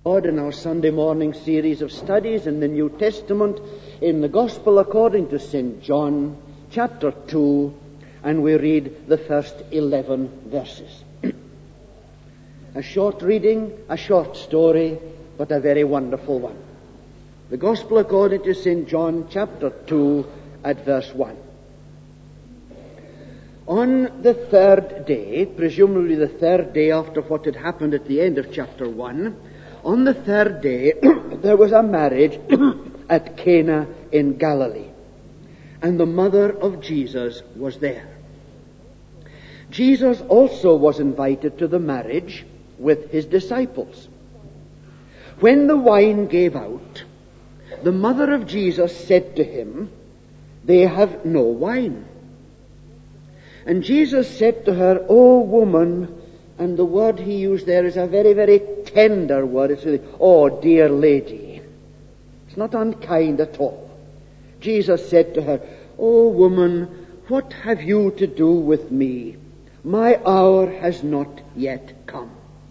God, in our Sunday morning series of studies in the New Testament, in the Gospel according to St. John, chapter 2, and we read the first 11 verses. A short reading, a short story, but a very wonderful one. The Gospel according to St. John, chapter 2, at verse 1. On the third day, presumably the third day after what had happened at the end of chapter 1, on the third day there was a marriage at Cana in Galilee, and the mother of Jesus was there. Jesus also was invited to the marriage with his disciples. When the wine gave out, the mother of Jesus said to him, "They have no wine." And Jesus said to her, "O woman," and the word he used there is a very, very tender word. It's really, "Oh, dear lady." It's not unkind at all. Jesus said to her, "O woman, what have you to do with me? My hour has not yet come."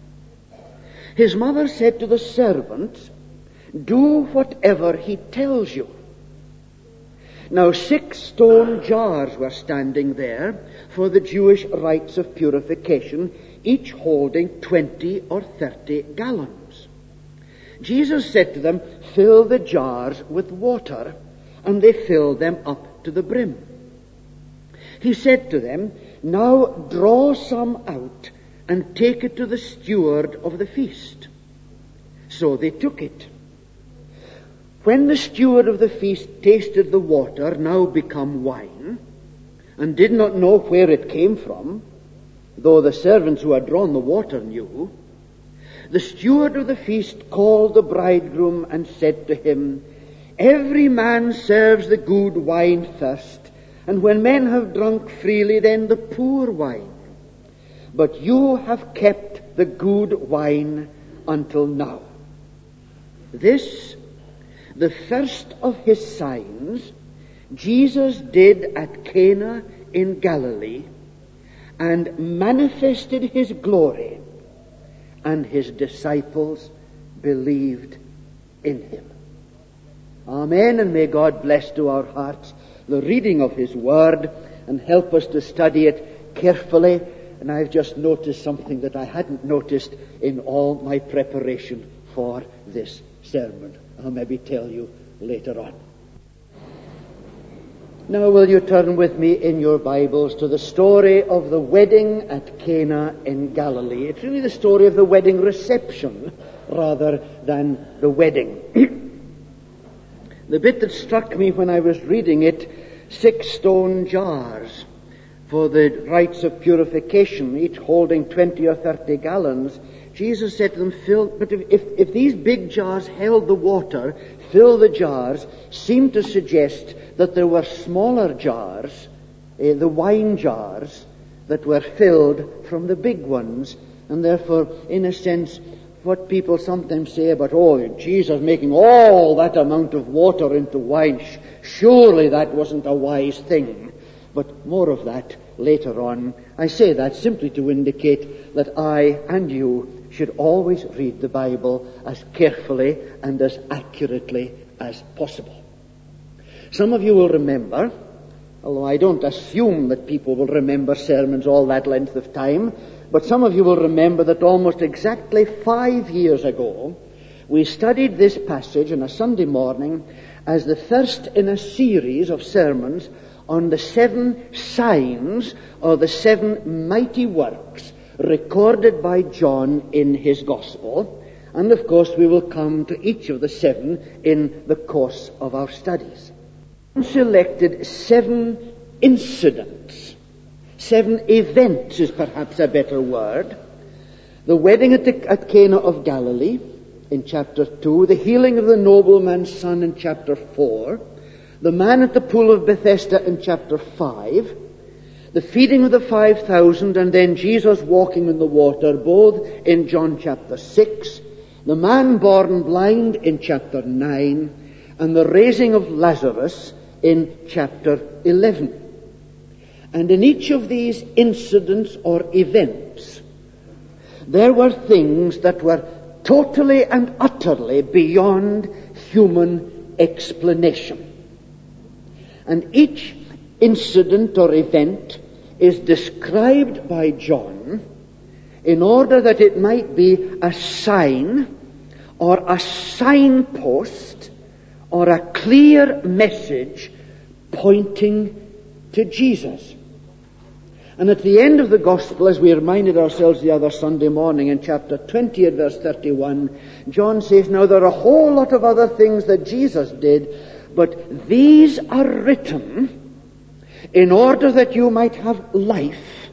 His mother said to the servants, "Do whatever he tells you." Now 6 stone jars were standing there for the Jewish rites of purification, each holding 20 or 30 gallons. Jesus said to them, "Fill the jars with water," and they filled them up to the brim. He said to them, "Now draw some out and take it to the steward of the feast." So they took it. When the steward of the feast tasted the water, now become wine, and did not know where it came from, though the servants who had drawn the water knew, the steward of the feast called the bridegroom and said to him, "Every man serves the good wine first, and when men have drunk freely, then the poor wine. But you have kept the good wine until now." This, the first of his signs, Jesus did at Cana in Galilee, and manifested his glory, and his disciples believed in him. Amen, and may God bless to our hearts the reading of his word and help us to study it carefully. And I've just noticed something that I hadn't noticed in all my preparation for this sermon. I'll maybe tell you later on. Now will you turn with me in your Bibles to the story of the wedding at Cana in Galilee. It's really the story of the wedding reception rather than the wedding. The bit that struck me when I was reading it, 6 stone jars for the rites of purification, each holding 20 or 30 gallons. Jesus said to them, but if these big jars held the water, fill the jars, seemed to suggest that there were smaller jars, the wine jars, that were filled from the big ones. And therefore, in a sense, what people sometimes say about, Jesus making all that amount of water into wine, surely that wasn't a wise thing. But more of that later on. I say that simply to indicate that I and you should always read the Bible as carefully and as accurately as possible. Some of you will remember, although I don't assume that people will remember sermons all that length of time, but some of you will remember that almost exactly 5 years ago, we studied this passage on a Sunday morning as the first in a series of sermons on the 7 signs or the 7 mighty works recorded by John in his Gospel. And of course we will come to each of the 7 in the course of our studies. Selected 7 incidents, 7 events is perhaps a better word. The wedding at Cana of Galilee in chapter 2, the healing of the nobleman's son in chapter 4, the man at the pool of Bethesda in chapter 5, the feeding of the 5,000, and then Jesus walking in the water, both in John chapter 6, the man born blind in chapter 9, and the raising of Lazarus in chapter 11. And in each of these incidents or events, there were things that were totally and utterly beyond human explanation. And each incident or event is described by John in order that it might be a sign or a signpost or a clear message pointing to Jesus. And at the end of the Gospel, as we reminded ourselves the other Sunday morning in chapter 20 at verse 31, John says, now there are a whole lot of other things that Jesus did, but these are written in order that you might have life,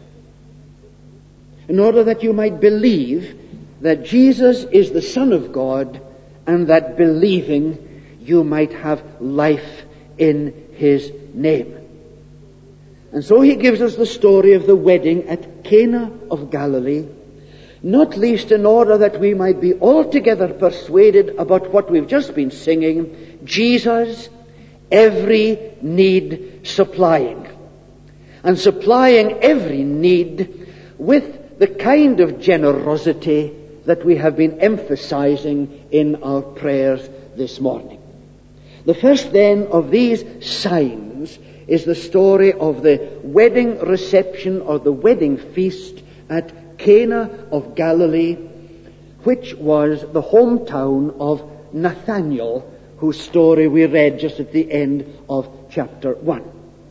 in order that you might believe that Jesus is the Son of God, and that believing you might have life in His name. And so he gives us the story of the wedding at Cana of Galilee, not least in order that we might be altogether persuaded about what we've just been singing, Jesus, every need supplying. And supplying every need with the kind of generosity that we have been emphasizing in our prayers this morning. The first then of these signs is the story of the wedding reception or the wedding feast at Cana of Galilee, which was the hometown of Nathanael, whose story we read just at the end of chapter 1.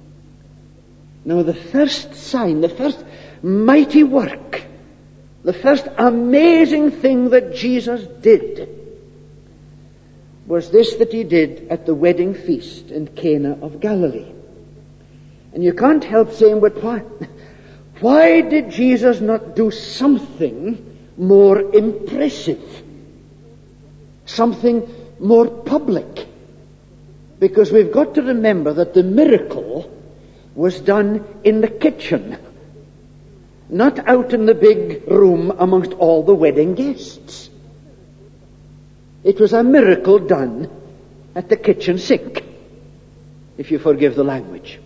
Now the first sign, the first mighty work, the first amazing thing that Jesus did was this that he did at the wedding feast in Cana of Galilee. And you can't help saying, but why did Jesus not do something more impressive? Something more public? Because we've got to remember that the miracle was done in the kitchen, not out in the big room amongst all the wedding guests. It was a miracle done at the kitchen sink, if you forgive the language.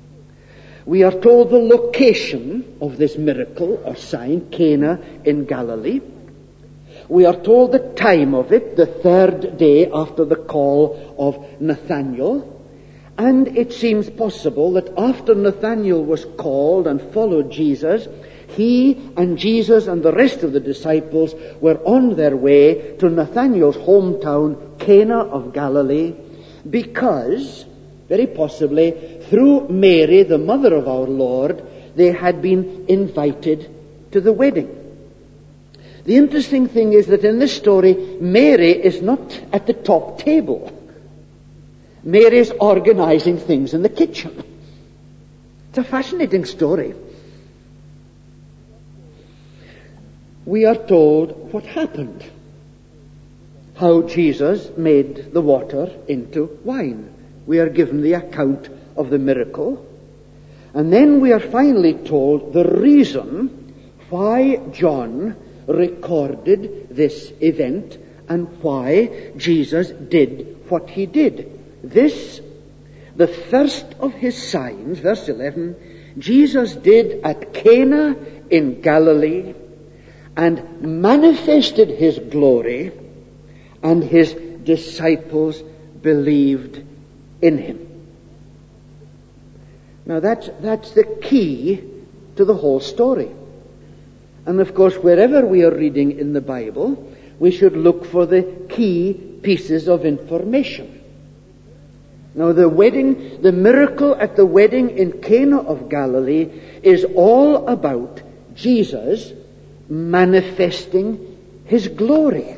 We are told the location of this miracle or sign, Cana in Galilee. We are told the time of it, the third day after the call of Nathanael. And it seems possible that after Nathanael was called and followed Jesus, he and Jesus and the rest of the disciples were on their way to Nathanael's hometown, Cana of Galilee, because, very possibly, through Mary, the mother of our Lord, they had been invited to the wedding. The interesting thing is that in this story, Mary is not at the top table. Mary is organizing things in the kitchen. It's a fascinating story. We are told what happened. How Jesus made the water into wine. We are given the account of the miracle. And then we are finally told the reason why John recorded this event and why Jesus did what he did. This, the first of his signs, verse 11, Jesus did at Cana in Galilee and manifested his glory, and his disciples believed in him. Now that's the key to the whole story. And of course, wherever we are reading in the Bible, we should look for the key pieces of information. Now the miracle at the wedding in Cana of Galilee is all about Jesus manifesting his glory.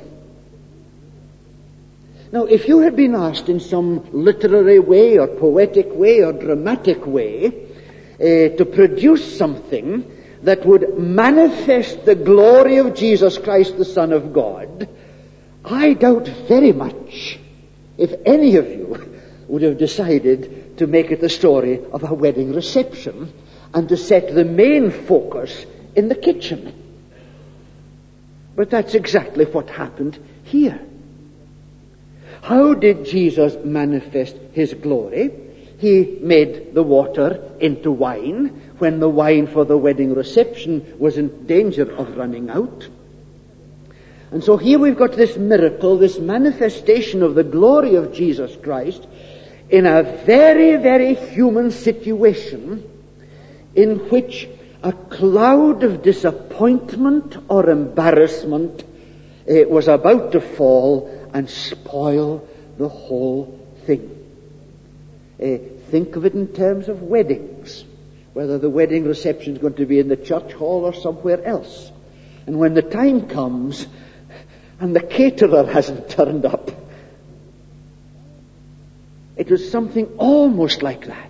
Now, if you had been asked in some literary way or poetic way or dramatic way to produce something that would manifest the glory of Jesus Christ, the Son of God, I doubt very much if any of you would have decided to make it the story of a wedding reception and to set the main focus in the kitchen. But that's exactly what happened here. How did Jesus manifest his glory? He made the water into wine when the wine for the wedding reception was in danger of running out. And so here we've got this miracle, this manifestation of the glory of Jesus Christ in a very, very human situation in which a cloud of disappointment or embarrassment was about to fall and spoil the whole thing. Think of it in terms of weddings, whether the wedding reception is going to be in the church hall or somewhere else. And when the time comes and the caterer hasn't turned up, it was something almost like that.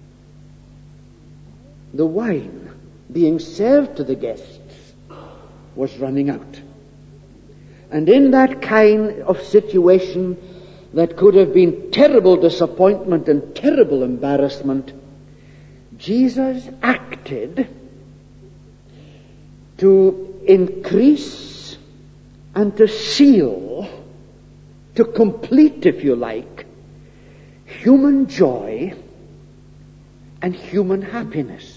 The wine being served to the guests was running out. And in that kind of situation that could have been terrible disappointment and terrible embarrassment, Jesus acted to increase and to seal, to complete, if you like, human joy and human happiness.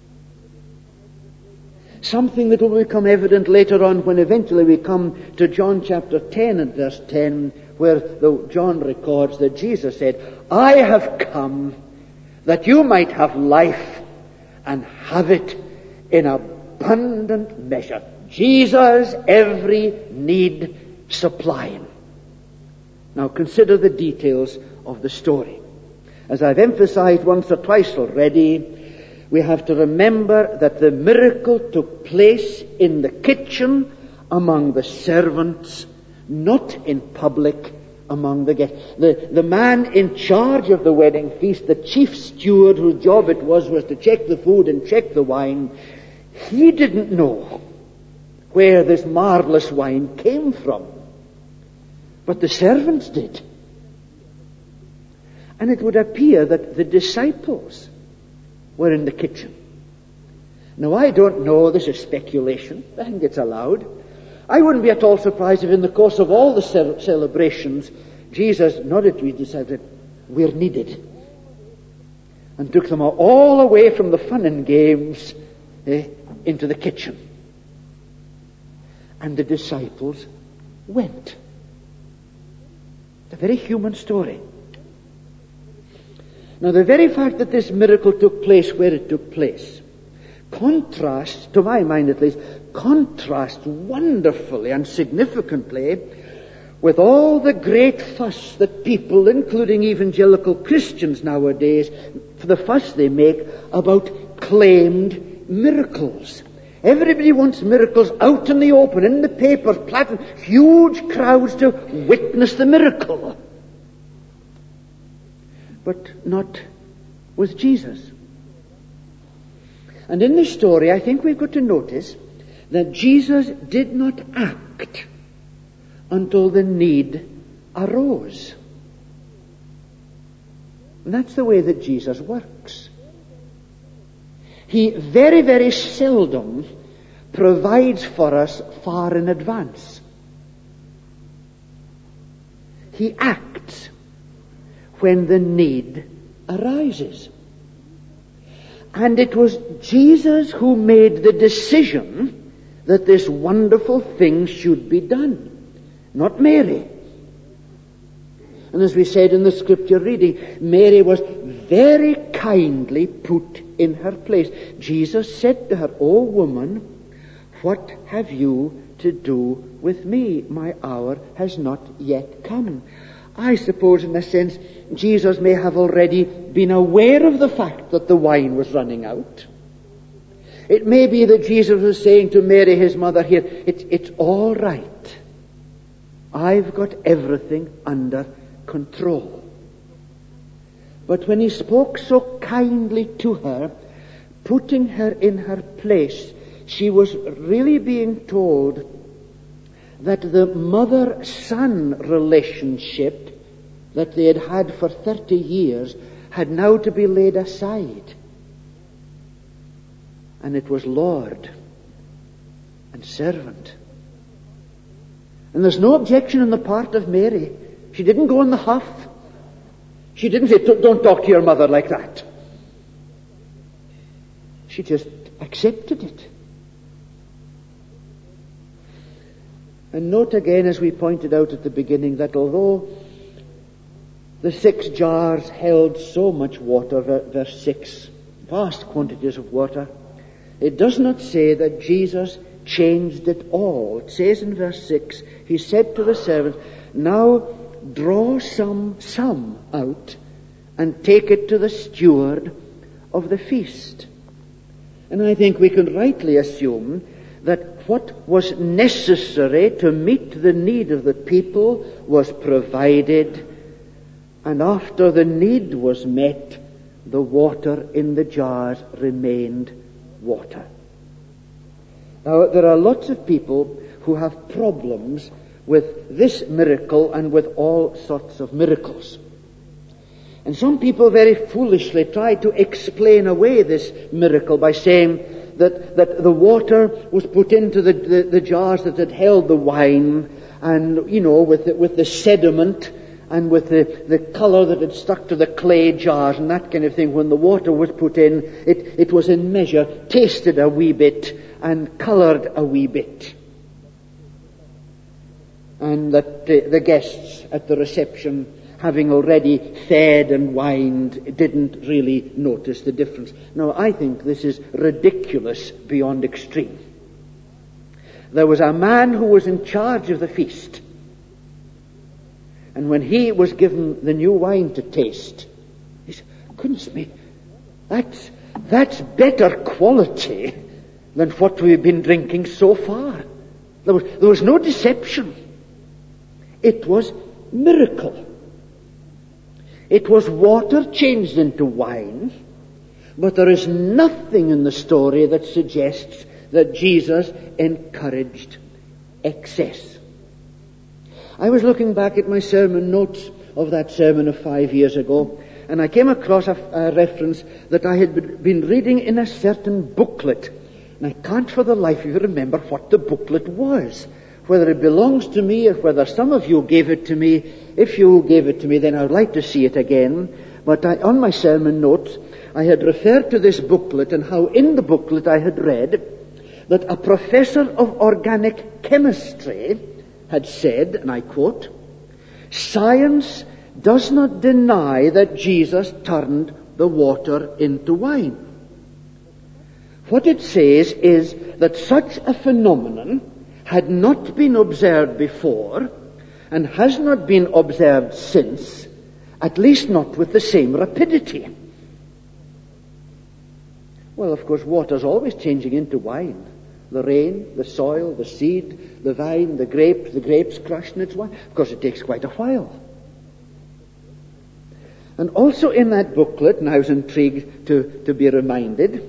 Something that will become evident later on when eventually we come to John chapter 10 and verse 10, where John records that Jesus said, "I have come that you might have life and have it in abundant measure." Jesus, every need supplying. Now consider the details of the story. As I've emphasized once or twice already, we have to remember that the miracle took place in the kitchen among the servants, not in public among the guests. The man in charge of the wedding feast, the chief steward whose job it was to check the food and check the wine, he didn't know where this marvelous wine came from. But the servants did. And it would appear that the disciples were in the kitchen. Now, I don't know, this is speculation, I think it's allowed. I wouldn't be at all surprised if in the course of all the celebrations, Jesus nodded to his disciples, "We're needed," and took them all away from the fun and games into the kitchen. And the disciples went. It's a very human story. Now, the very fact that this miracle took place where it took place contrasts, to my mind at least, contrasts wonderfully and significantly with all the great fuss that people, including evangelical Christians nowadays, for the fuss they make about claimed miracles. Everybody wants miracles out in the open, in the papers, huge crowds to witness the miracle. But not with Jesus. And in this story, I think we've got to notice that Jesus did not act until the need arose. And that's the way that Jesus works. He very, very seldom provides for us far in advance. He acts when the need arises. And it was Jesus who made the decision that this wonderful thing should be done, not Mary. And as we said in the scripture reading, Mary was very kindly put in her place. Jesus said to her, "O woman, what have you to do with me? My hour has not yet come." I suppose, in a sense, Jesus may have already been aware of the fact that the wine was running out. It may be that Jesus was saying to Mary, his mother here, it's all right. I've got everything under control. But when he spoke so kindly to her, putting her in her place, she was really being told that the mother-son relationship that they had had for 30 years had now to be laid aside. And it was Lord and servant. And there's no objection on the part of Mary. She didn't go in the huff. She didn't say, "Don't talk to your mother like that." She just accepted it. And note again, as we pointed out at the beginning, that although the 6 jars held so much water, verse 6, vast quantities of water, it does not say that Jesus changed it all. It says in verse 6, he said to the servant, now draw some out and take it to the steward of the feast. And I think we can rightly assume that what was necessary to meet the need of the people was provided, and after the need was met, the water in the jars remained water. Now, there are lots of people who have problems with this miracle and with all sorts of miracles. And some people very foolishly try to explain away this miracle by saying that the water was put into the jars that had held the wine, and, with the sediment and with the color that had stuck to the clay jars and that kind of thing. When the water was put in, it was in measure tasted a wee bit and colored a wee bit. And that the guests at the reception, having already fed and wined, didn't really notice the difference. Now, I think this is ridiculous beyond extreme. There was a man who was in charge of the feast, and when he was given the new wine to taste, he said, goodness me, that's better quality than what we've been drinking so far. There was no deception. It was miracle. It was water changed into wine, but there is nothing in the story that suggests that Jesus encouraged excess. I was looking back at my sermon notes of that sermon of 5 years ago, and I came across a reference that I had been reading in a certain booklet, and I can't for the life of you remember what the booklet was. Whether it belongs to me or whether some of you gave it to me. If you gave it to me, then I would like to see it again. But on my sermon notes, I had referred to this booklet, and how in the booklet I had read that a professor of organic chemistry had said, and I quote, "Science does not deny that Jesus turned the water into wine. What it says is that such a phenomenon had not been observed before and has not been observed since, at least not with the same rapidity." Well, of course, water's always changing into wine. The rain, the soil, the seed, the vine, the grapes crushed in its wine. Of course, it takes quite a while. And also in that booklet, and I was intrigued to be reminded,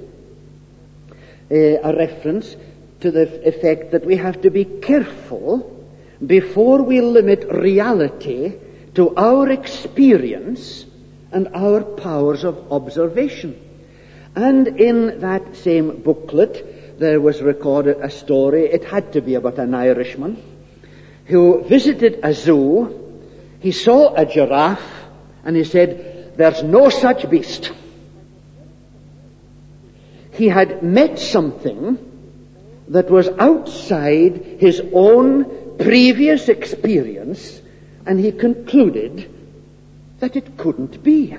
a reference to the effect that we have to be careful before we limit reality to our experience and our powers of observation. And in that same booklet, there was recorded a story. It had to be about an Irishman who visited a zoo. He saw a giraffe, and he said, "There's no such beast." He had met something that was outside his own previous experience, and he concluded that it couldn't be.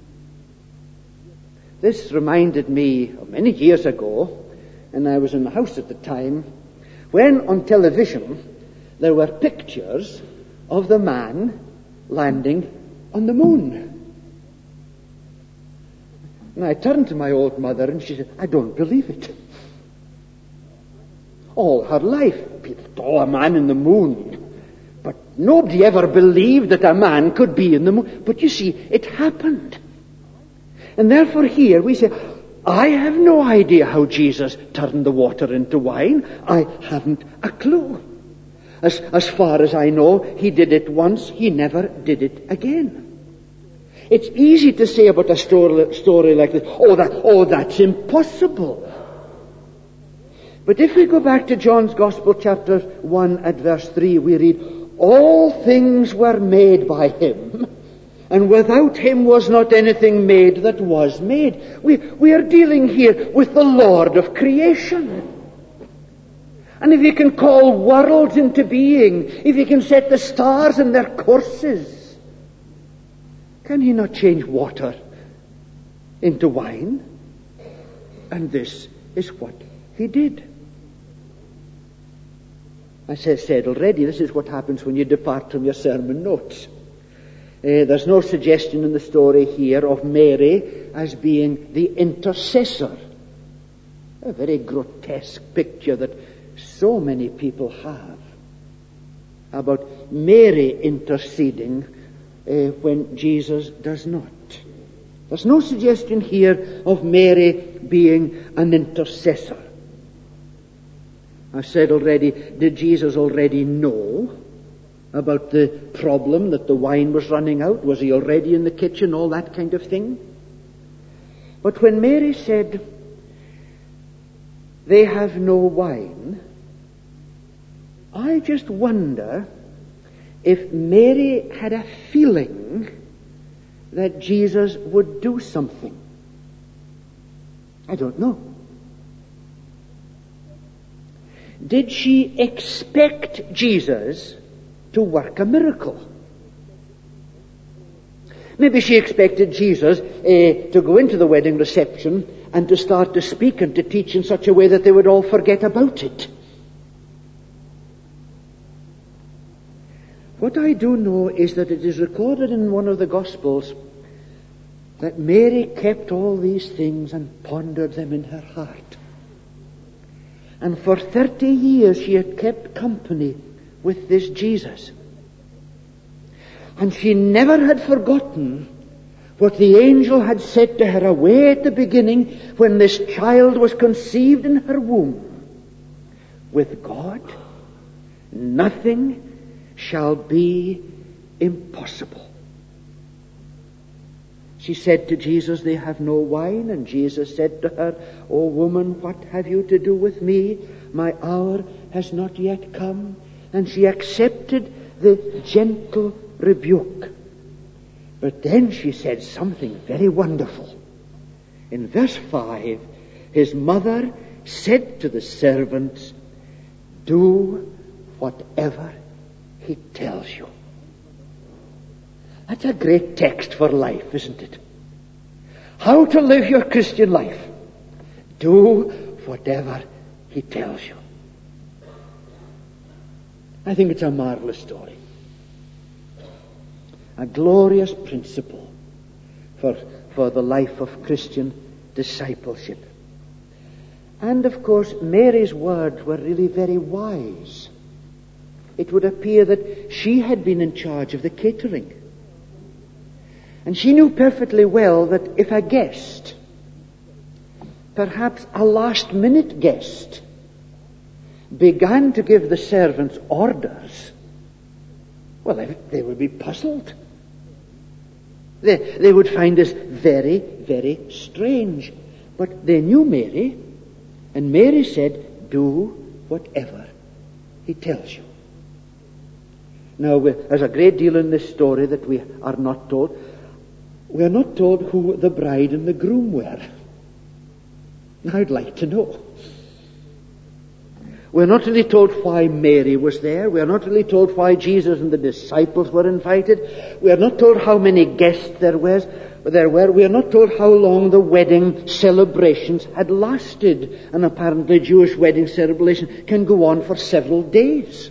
This reminded me of many years ago, and I was in the house at the time, when on television there were pictures of the man landing on the moon. And I turned to my old mother and she said, "I don't believe it." All her life, people saw a man in the moon, but nobody ever believed that a man could be in the moon. But you see, it happened. And therefore here we say, I have no idea how Jesus turned the water into wine. I haven't a clue. As far as I know, he did it once, he never did it again. It's easy to say about a story like this, that's impossible. But if we go back to John's Gospel, chapter 1 at verse 3, we read, "All things were made by him, and without him was not anything made that was made." We are dealing here with the Lord of creation. And if he can call worlds into being, if he can set the stars in their courses, can he not change water into wine? And this is what he did. As I said already, this is what happens when you depart from your sermon notes. There's no suggestion in the story here of Mary as being the intercessor. A very grotesque picture that so many people have about Mary interceding when Jesus does not. There's no suggestion here of Mary being an intercessor. I said already, did Jesus already know about the problem that the wine was running out? Was he already in the kitchen, all that kind of thing? But when Mary said, they have no wine, I just wonder if Mary had a feeling that Jesus would do something. I don't know. Did she expect Jesus to work a miracle? Maybe she expected Jesus to go into the wedding reception and to start to speak and to teach in such a way that they would all forget about it. What I do know is that it is recorded in one of the Gospels that Mary kept all these things and pondered them in her heart. And for 30 years she had kept company with this Jesus. And she never had forgotten what the angel had said to her away at the beginning when this child was conceived in her womb. With God, nothing shall be impossible. She said to Jesus, they have no wine. And Jesus said to her, O woman, what have you to do with me? My hour has not yet come. And she accepted the gentle rebuke. But then she said something very wonderful. In verse 5, his mother said to the servants, do whatever he tells you. That's a great text for life, isn't it? How to live your Christian life. Do whatever he tells you. I think it's a marvelous story. A glorious principle for the life of Christian discipleship. And of course, Mary's words were really very wise. It would appear that she had been in charge of the catering. And she knew perfectly well that if a guest, perhaps a last-minute guest, began to give the servants orders, well, they would be puzzled. They would find this very, very strange. But they knew Mary, and Mary said, do whatever he tells you. Now, there's a great deal in this story that we are not told. We are not told who the bride and the groom were. I'd like to know. We're not really told why Mary was there. We are not really told why Jesus and the disciples were invited. We are not told how many guests there were. We are not told how long the wedding celebrations had lasted. And apparently Jewish wedding celebration can go on for several days.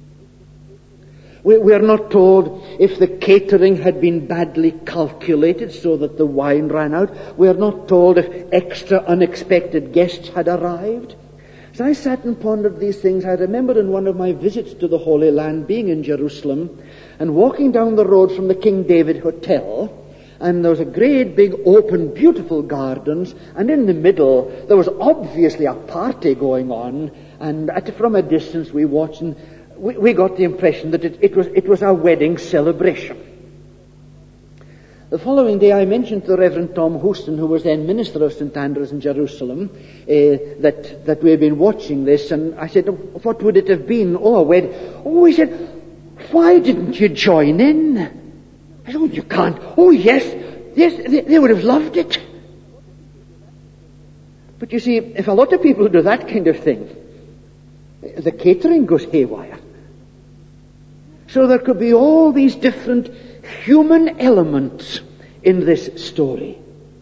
We are not told if the catering had been badly calculated so that the wine ran out. We are not told if extra unexpected guests had arrived. As I sat and pondered these things, I remembered in one of my visits to the Holy Land, being in Jerusalem, and walking down the road from the King David Hotel, and there was a great big open, beautiful gardens, and in the middle there was obviously a party going on, and from a distance we watched, and we got the impression that it was a wedding celebration. The following day I mentioned to the Reverend Tom Houston, who was then minister of St. Andrews in Jerusalem, that we had been watching this, and I said, what would it have been? Oh, a wedding. Oh, he said, why didn't you join in? I said, oh, you can't. Oh, yes, they would have loved it. But you see, if a lot of people do that kind of thing, the catering goes haywire. So there could be all these different human elements in this story.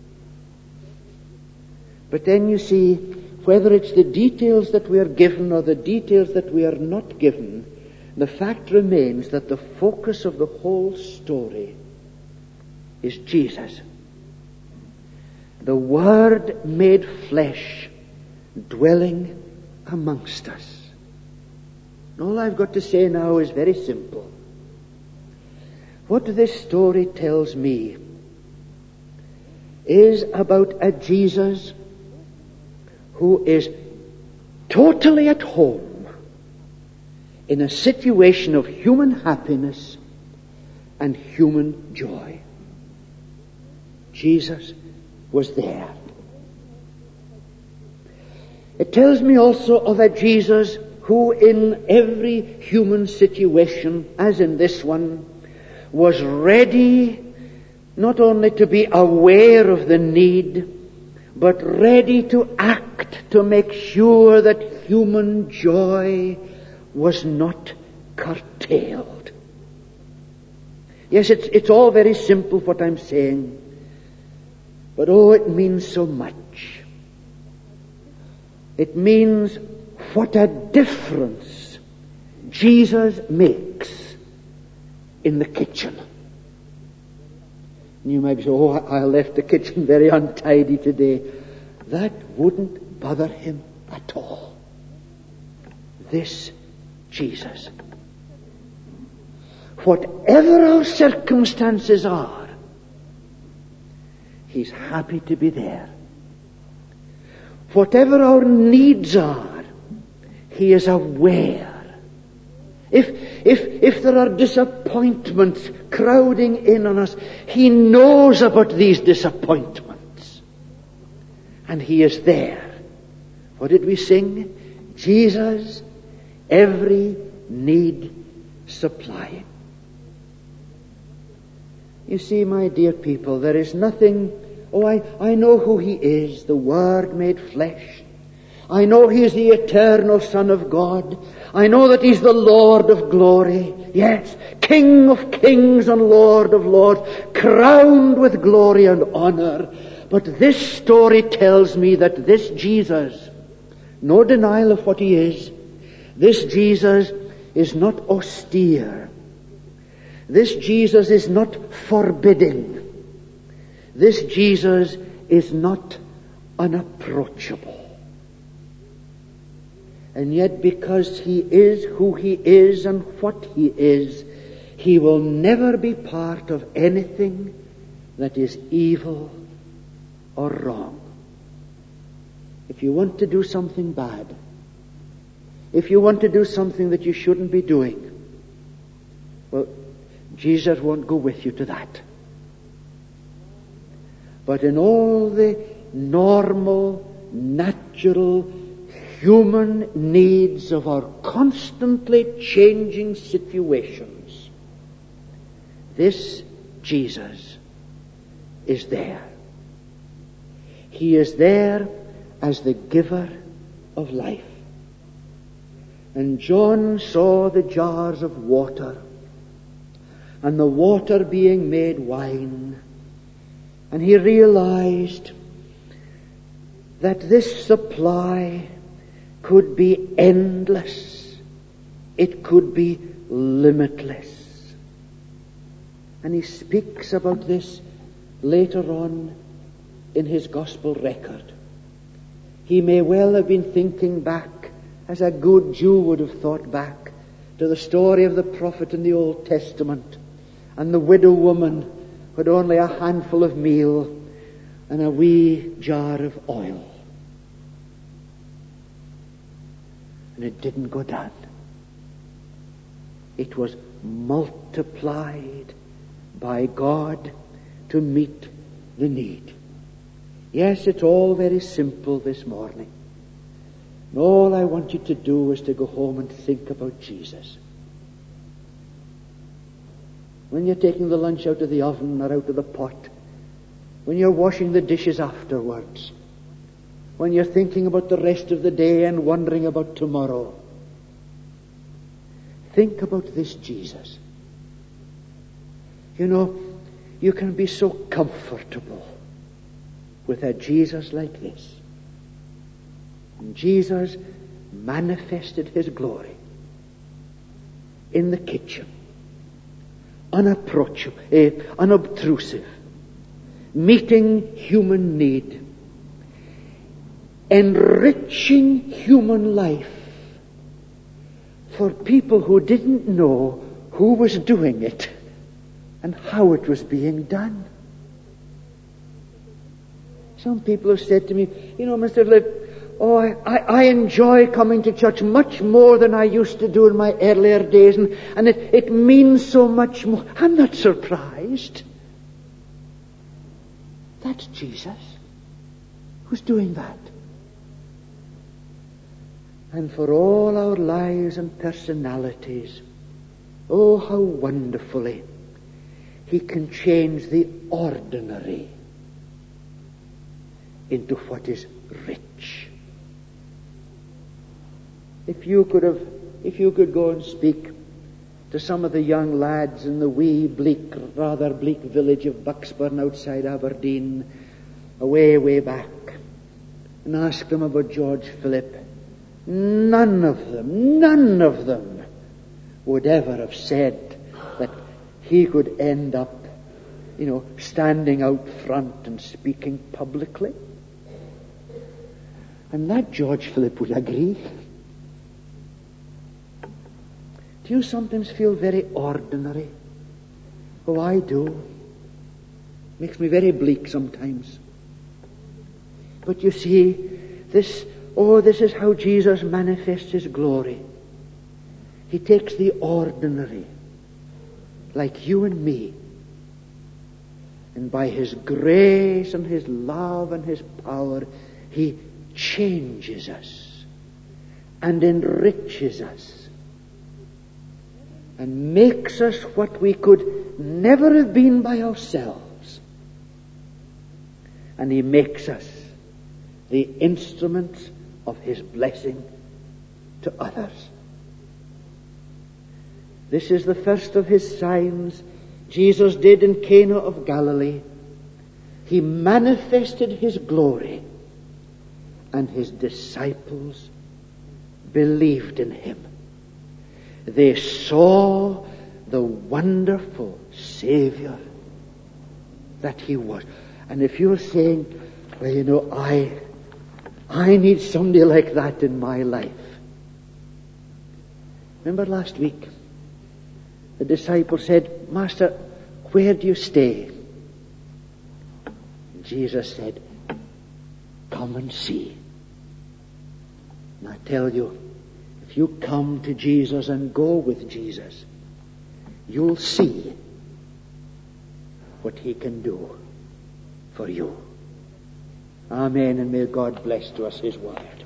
But then you see, whether it's the details that we are given or the details that we are not given, the fact remains that the focus of the whole story is Jesus. The Word made flesh, dwelling amongst us. And all I've got to say now is very simple. What this story tells me is about a Jesus who is totally at home in a situation of human happiness and human joy. Jesus was there. It tells me also of a Jesus who in every human situation, as in this one, was ready not only to be aware of the need, but ready to act to make sure that human joy was not curtailed. Yes, it's all very simple what I'm saying, but oh, it means so much. It means what a difference Jesus makes in the kitchen. You might say, oh, I left the kitchen very untidy today. That wouldn't bother him at all. This Jesus. Whatever our circumstances are, he's happy to be there. Whatever our needs are, he is aware. If there are disappointments crowding in on us, he knows about these disappointments. And he is there. What did we sing? Jesus, every need supplying. You see, my dear people, there is nothing... Oh, I know who he is, the Word made flesh. I know he is the eternal Son of God. I know that he's the Lord of glory. Yes, King of kings and Lord of lords, crowned with glory and honor. But this story tells me that this Jesus, no denial of what he is, this Jesus is not austere. This Jesus is not forbidding. This Jesus is not unapproachable. And yet, because he is who he is and what he is, he will never be part of anything that is evil or wrong. If you want to do something bad, if you want to do something that you shouldn't be doing, well, Jesus won't go with you to that. But in all the normal, natural, human needs of our constantly changing situations, this Jesus is there. He is there as the giver of life. And John saw the jars of water, and the water being made wine, and he realized that this supply could be endless. It could be limitless. And he speaks about this later on in his gospel record. He may well have been thinking back, as a good Jew would have thought back, to the story of the prophet in the Old Testament, and the widow woman who had only a handful of meal and a wee jar of oil. And it didn't go down. It was multiplied by God to meet the need. Yes, it's all very simple this morning. And all I want you to do is to go home and think about Jesus. When you're taking the lunch out of the oven or out of the pot, when you're washing the dishes afterwards, when you're thinking about the rest of the day and wondering about tomorrow, Think about this Jesus. You know, you can be so comfortable with a Jesus like this. And Jesus manifested his glory in the kitchen, unobtrusive, meeting human need, enriching human life for people who didn't know who was doing it and how it was being done. Some people have said to me, you know, Mr. Philip, I enjoy coming to church much more than I used to do in my earlier days, and it means so much more. I'm not surprised. That's Jesus who's doing that. And for all our lives and personalities, oh, how wonderfully he can change the ordinary into what is rich. If you could go and speak to some of the young lads in the wee, rather bleak village of Bucksburn outside Aberdeen, way back, and ask them about George Philip, none of them would ever have said that he could end up, standing out front and speaking publicly. And that George Philip would agree. Do you sometimes feel very ordinary? Oh, I do. Makes me very bleak sometimes. But you see, this is how Jesus manifests his glory. He takes the ordinary, like you and me, and by his grace and his love and his power, he changes us and enriches us and makes us what we could never have been by ourselves. And he makes us the instruments of his blessing to others. This is the first of his signs Jesus did in Cana of Galilee. He manifested his glory, and his disciples believed in him. They saw the wonderful Savior that he was. And if you're saying, well, I need somebody like that in my life. Remember last week, the disciple said, Master, where do you stay? And Jesus said, come and see. And I tell you, if you come to Jesus and go with Jesus, you'll see what he can do for you. Amen, and may God bless to us his word.